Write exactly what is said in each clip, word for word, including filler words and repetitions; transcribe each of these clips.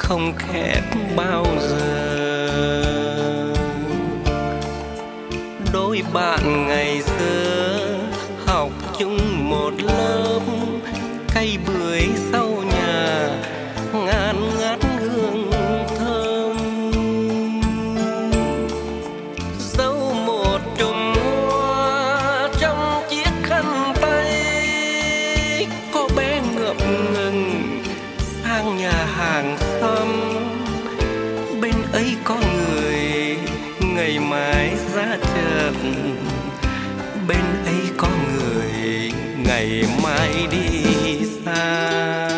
không khép bao giờ. Đôi bạn ngày xưa học chung một lớp, cây bưởi sau nhà ngàn ngát hương thơm. Dấu một chùm hoa trong chiếc khăn tay, có bé ngập ngừng sang nhà hàng xóm. Bên ấy có người ngày mai ra chợ, bên ấy có người ngày mai đi xa.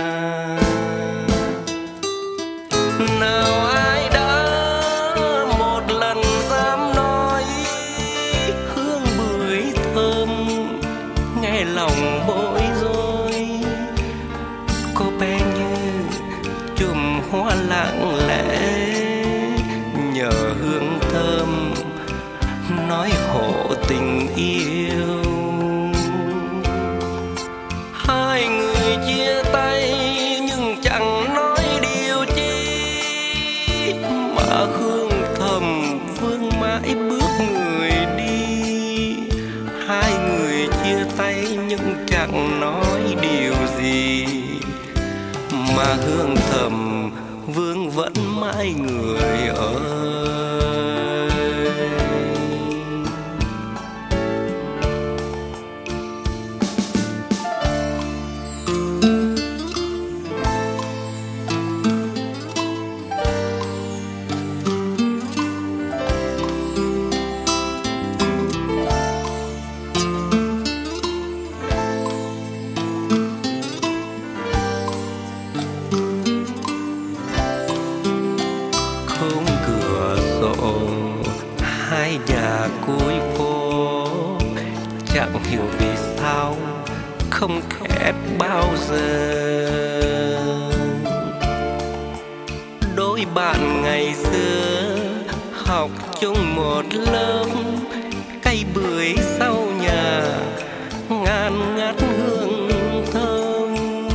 Nào ai đã một lần dám nói hương bưởi thơm, nghe lòng bối rối. Có bé như chùm hoa lặng lẽ, nhờ hương thơm nói hộ tình yêu. Hai người chia tay nhưng chẳng nói điều chi, mà hương thầm vương mãi bước người đi. Hai người chia tay nhưng chẳng nói điều gì, mà hương thầm vương vẫn mãi người ơi. Khung cửa sổ hai nhà cuối phố, chẳng hiểu vì sao không khép bao giờ. Đôi bạn ngày xưa học chung một lớp, cây bưởi sau nhà ngàn ngát hương thơm.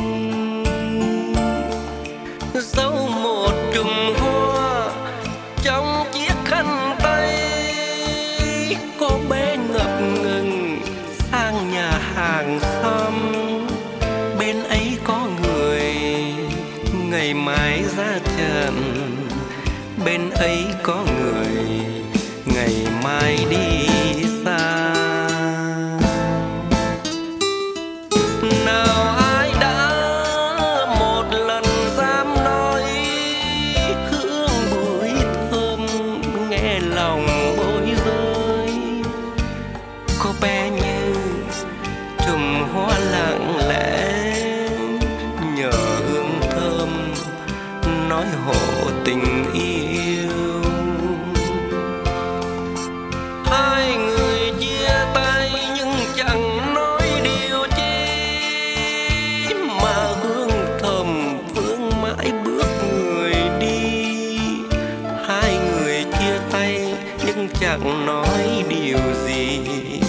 Dấu một chùm hoa trong chiếc khăn tay, có bé ngập ngừng sang nhà hàng xóm. Bên ấy có người ngày mai ra trận, bên ấy có người ngày mai đi xa. Nào ai đã một lần dám nói hương bưởi thơm, nghe lòng bối rối. Có bé như chùm hoa lặng lẽ, nhờ hương thơm nói hộ tình yêu. Hai người chia tay nhưng chẳng nói điều chi, mà hương thầm vương mãi bước người đi. Hai người chia tay nhưng chẳng nói điều gì,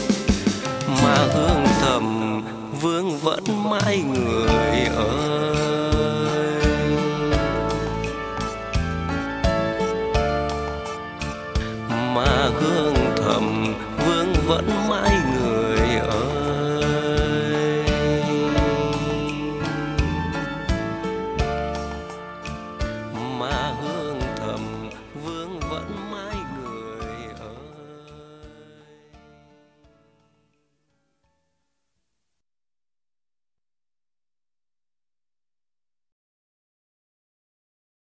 mà hương thầm vương vẫn mãi người ơi.